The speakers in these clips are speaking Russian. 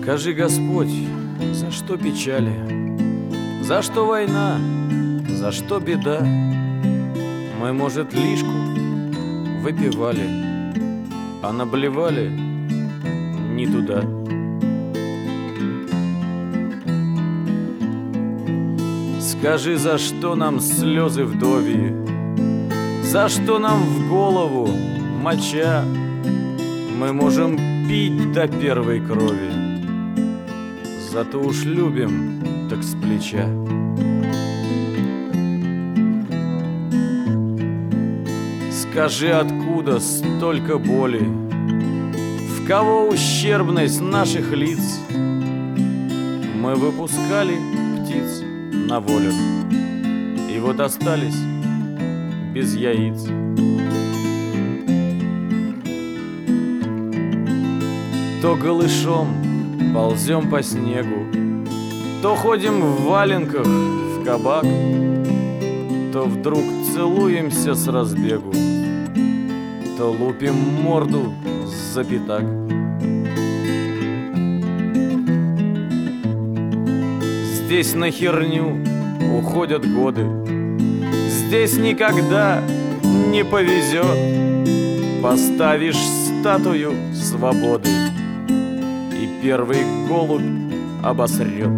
Скажи, Господь, за что печали? За что война? За что беда? Мы, может, лишку выпивали, а наблевали не туда. Скажи, за что нам слезы вдовьи? За что нам в голову моча? Мы можем пить до первой крови, зато уж любим так с плеча. Скажи, откуда столько боли? В кого ущербность наших лиц? Мы выпускали птиц на волю, и вот остались без яиц. То голышом ползем по снегу, то ходим в валенках в кабак, то вдруг целуемся с разбегу, то лупим морду за пятак. Здесь на херню уходят годы, здесь никогда не повезет. Поставишь статую свободы, и первый голубь обосрет.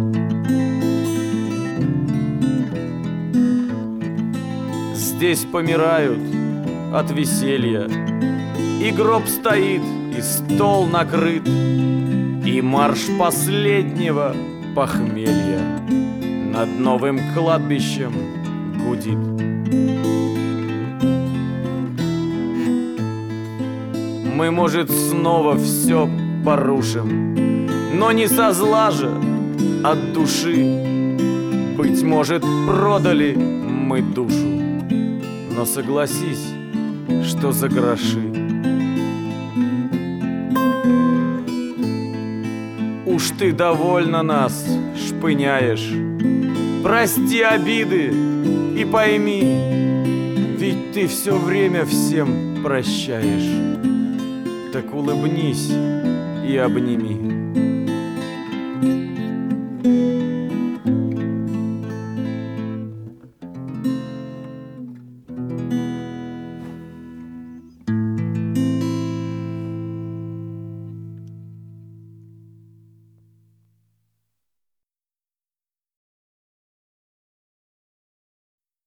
Здесь помирают от веселья, и гроб стоит, и стол накрыт, и марш последнего похмелья над новым кладбищем гудит. Мы, может, снова все порушим, но не со зла же, от души. Быть может, продали мы душу, но согласись, что за гроши. Уж ты довольно нас шпыняешь, прости обиды и пойми, ведь ты все время всем прощаешь. Так улыбнись и обними.